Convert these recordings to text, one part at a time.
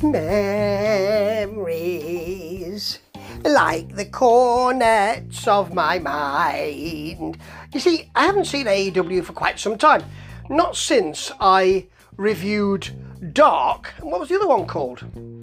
memories like the cornets of my mind. You see, I haven't seen AEW for quite some time. Not since I reviewed Dark. What was the other one called?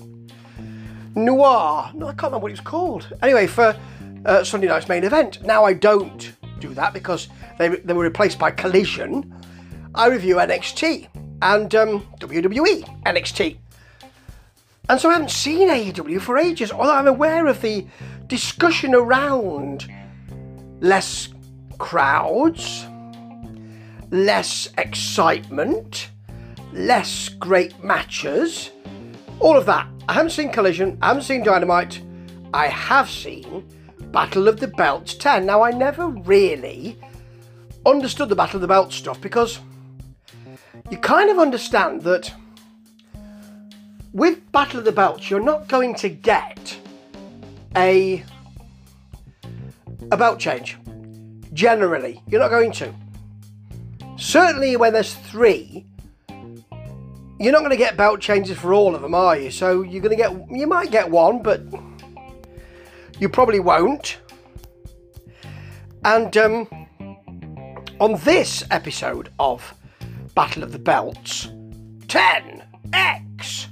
Noir. No, I can't remember what it was called. Anyway, for Sunday night's main event. Now I don't do that because they were replaced by Collision. I review NXT and WWE NXT. And so I haven't seen AEW for ages, although I'm aware of the discussion around less crowds, less excitement, less great matches, all of that. I haven't seen Collision, I haven't seen Dynamite, I have seen Battle of the Belts 10. Now, I never really understood the Battle of the Belts stuff because you kind of understand that with Battle of the Belts, you're not going to get a belt change. Generally, you're not going to. Certainly when there's 3, you're not going to get belt changes for all of them, are you? So you might get one, but you probably won't. And on this episode of Battle of the Belts 10X,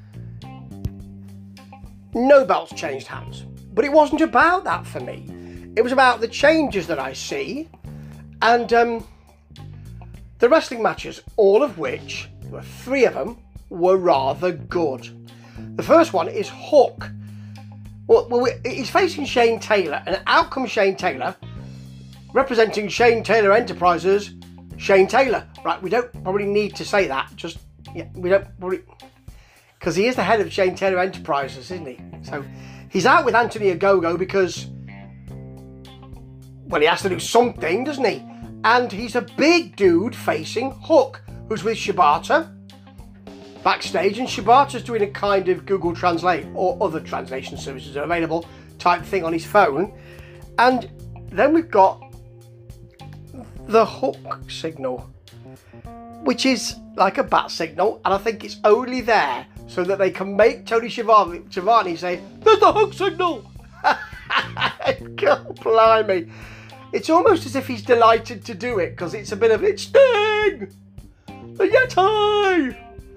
no belts changed hands. But it wasn't about that for me. It was about the changes that I see and the wrestling matches, all of which, there were 3 of them, were rather good. The first one is Hook. Well, he's facing Shane Taylor, and out comes Shane Taylor, representing Shane Taylor Enterprises, Shane Taylor. Right, we don't probably need to say that, we don't probably, because he is the head of Shane Taylor Enterprises, isn't he? So he's out with Anthony Ogogo because, well, he has to do something, doesn't he? And he's a big dude facing Hook, who's with Shibata backstage, and Shibata's doing a kind of Google Translate or other translation services are available type thing on his phone. And then we've got the Hook signal, which is like a bat signal, and I think it's only there so that they can make Tony Schiavone say, "There's the Hook signal!" God blimey. It's almost as if he's delighted to do it, because it's a bit of, it's Sting! The Yeti!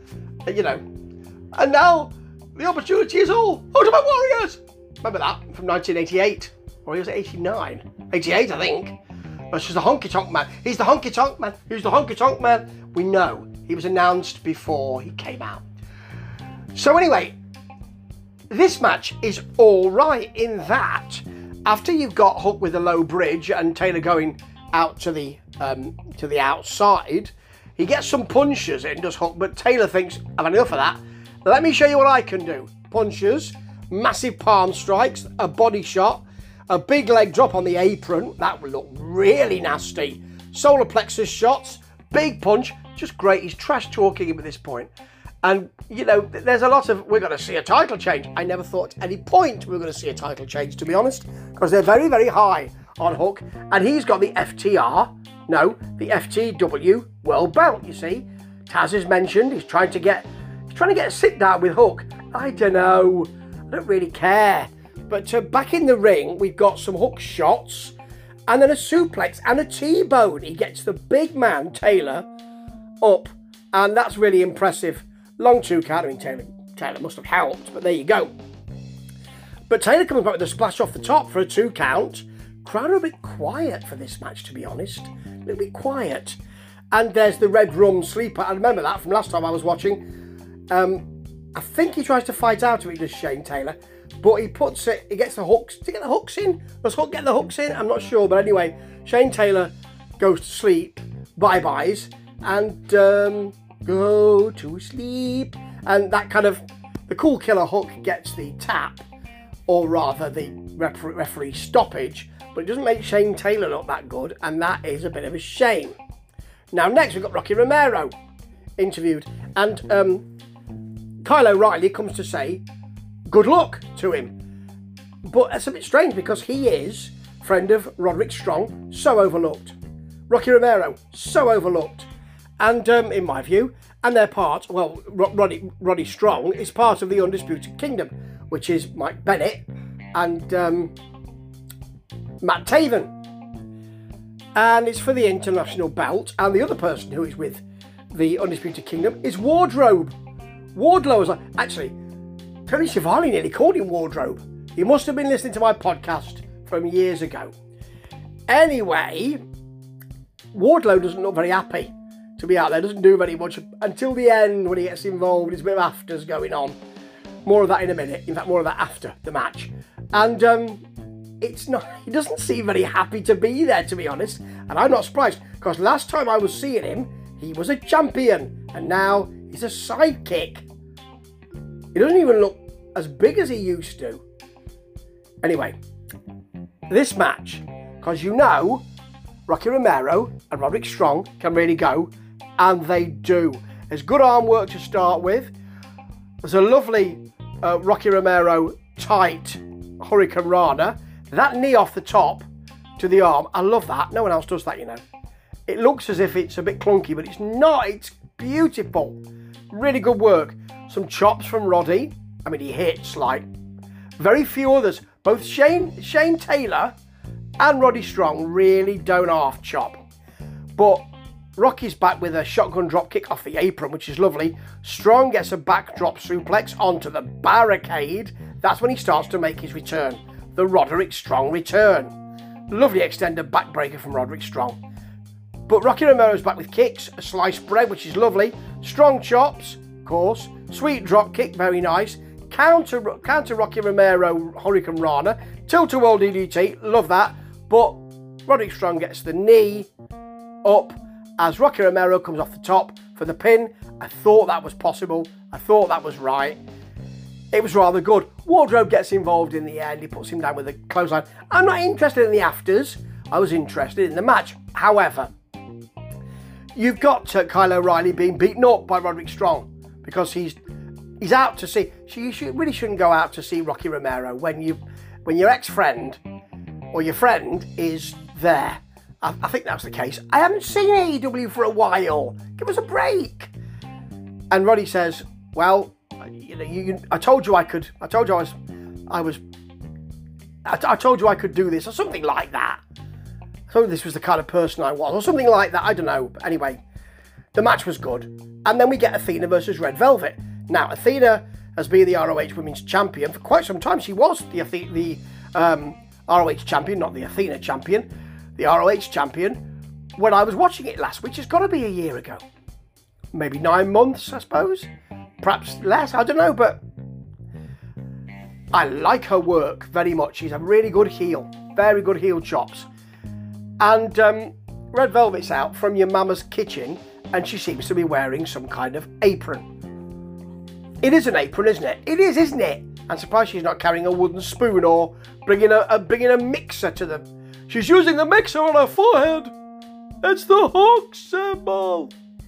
And now the opportunity is all Ultimate Warriors! Remember that from 1988? Or was it 89? 88, I think. That's just the Honky Tonk Man. He's the Honky Tonk Man. Who's the Honky Tonk Man? We know. He was announced before he came out. So anyway, this match is all right in that after you've got Hook with a low bridge and Taylor going out to the outside, he gets some punches in, does Hook, but Taylor thinks, I've had enough of that. Let me show you what I can do. Punches, massive palm strikes, a body shot, a big leg drop on the apron. That would look really nasty. Solar plexus shots, big punch, just great. He's trash talking him at this point. And, there's a lot of, we're going to see a title change. I never thought at any point we were going to see a title change, to be honest, because they're very, very high on Hook. And he's got the the FTW World Belt, you see. Taz has mentioned he's trying to get a sit down with Hook. I don't know. I don't really care. But back in the ring, we've got some Hook shots and then a suplex and a T-bone. He gets the big man, Taylor, up. And that's really impressive. Long 2 count. I mean, Taylor must have helped, but there you go. But Taylor comes back with a splash off the top for a 2 count. Crowd are a bit quiet for this match, to be honest. A little bit quiet. And there's the Red Rum Sleeper. I remember that from last time I was watching. I think he tries to fight out of it, does Shane Taylor. But he gets the hooks. Does he get the hooks in? Does Hook get the hooks in? I'm not sure. But anyway, Shane Taylor goes to sleep. Bye-byes. And go to sleep. And that kind of, the Cool Killer Hook gets the tap. Or rather, the referee stoppage. But it doesn't make Shane Taylor look that good. And that is a bit of a shame. Now, next, we've got Rocky Romero interviewed. And Kyle O'Reilly comes to say good luck to him. But that's a bit strange because he is friend of Roderick Strong, so overlooked. Rocky Romero, so overlooked. And in my view, And they're part, well, Roddy Strong is part of the Undisputed Kingdom, which is Mike Bennett and Matt Taven. And it's for the international belt. And the other person who is with the Undisputed Kingdom is Wardrobe. Wardlow was like, actually, Tony Schiavone nearly called him Wardrobe. He must have been listening to my podcast from years ago. Anyway, Wardlow doesn't look very happy to be out there, doesn't do very much until the end when he gets involved. There's a bit of afters going on. More of that in a minute. In fact, more of that after the match. And it's not, he doesn't seem very happy to be there, to be honest. And I'm not surprised, because last time I was seeing him, he was a champion, and now he's a sidekick. He doesn't even look as big as he used to. Anyway, this match, because you know, Rocky Romero and Roderick Strong can really go, and they do. There's good arm work to start with. There's a lovely Rocky Romero tight Hurricane Rana. That knee off the top to the arm, I love that. No one else does that, you know. It looks as if it's a bit clunky, but it's not. It's beautiful. Really good work. Some chops from Roddy. I mean, he hits like very few others. Both Shane Taylor and Roddy Strong really don't half chop. But Rocky's back with a shotgun drop kick off the apron, which is lovely. Strong gets a backdrop suplex onto the barricade. That's when he starts to make his return. The Roderick Strong return. Lovely extended backbreaker from Roderick Strong. But Rocky Romero's back with kicks, a sliced bread, which is lovely. Strong chops, of course. Sweet drop kick, very nice. Counter Rocky Romero Hurricane Rana. Tilt-a-whirl DDT, love that. But Roderick Strong gets the knee up as Rocky Romero comes off the top for the pin. I thought that was possible. I thought that was right. It was rather good. Wardrobe gets involved in the end. He puts him down with a clothesline. I'm not interested in the afters. I was interested in the match. However, you've got Kyle O'Reilly being beaten up by Roderick Strong because he's out to see. You really shouldn't go out to see Rocky Romero when your ex-friend or your friend is there. I think that's the case. I haven't seen AEW for a while. Give us a break. And Roddy says, "Well, I told you I could. I told you I could do this," or something like that. So this was the kind of person I was, or something like that. I don't know. But anyway, the match was good. And then we get Athena versus Red Velvet. Now, Athena has been the ROH Women's Champion for quite some time. She was the ROH Champion, not the Athena Champion. The ROH Champion when I was watching it last, which has got to be a year ago. Maybe 9 months, I suppose. Perhaps less, I don't know, but I like her work very much. She's a really good heel. Very good heel chops. And Red Velvet's out from your mama's kitchen and she seems to be wearing some kind of apron. It is an apron, isn't it? It is, isn't it? I'm surprised she's not carrying a wooden spoon or bringing a mixer to the... She's using the mixer on her forehead. It's the hook symbol.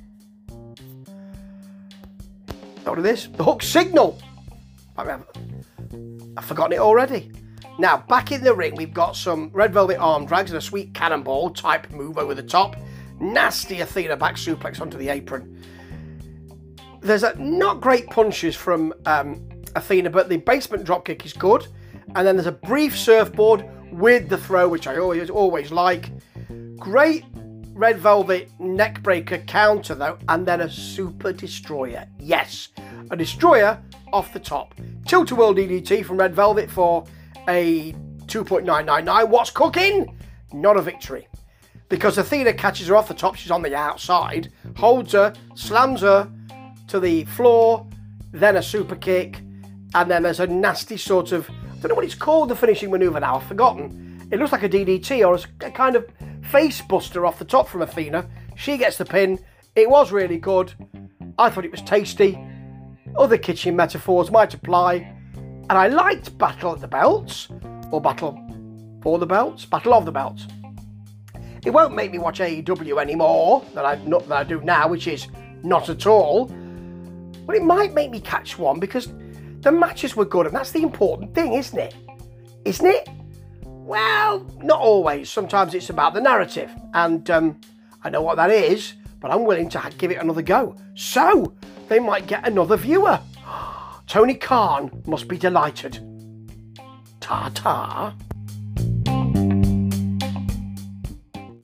What is this? The hook signal. I've forgotten it already. Now, back in the ring, we've got some Red Velvet arm drags and a sweet cannonball type move over the top. Nasty Athena back suplex onto the apron. There's not great punches from Athena, but the basement dropkick is good. And then there's a brief surfboard with the throw, which I always like. Great Red Velvet neckbreaker counter, though, and then a super destroyer. Yes, a destroyer off the top. Tilt-a-whirl DDT from Red Velvet for a 2.999. What's cooking? Not a victory. Because Athena catches her off the top, she's on the outside, holds her, slams her to the floor, then a super kick, and then there's a nasty sort of, I don't know what it's called, the finishing manoeuvre now, I've forgotten. It looks like a DDT or a kind of face buster off the top from Athena. She gets the pin. It was really good. I thought it was tasty. Other kitchen metaphors might apply. And I liked Battle of the Belts, or Battle for the Belts, Battle of the Belts. It won't make me watch AEW anymore than I do now, which is not at all. But it might make me catch one because the matches were good, and that's the important thing, isn't it? Isn't it? Well, not always. Sometimes it's about the narrative, and I know what that is, but I'm willing to give it another go. So, they might get another viewer. Tony Khan must be delighted. Ta-ta.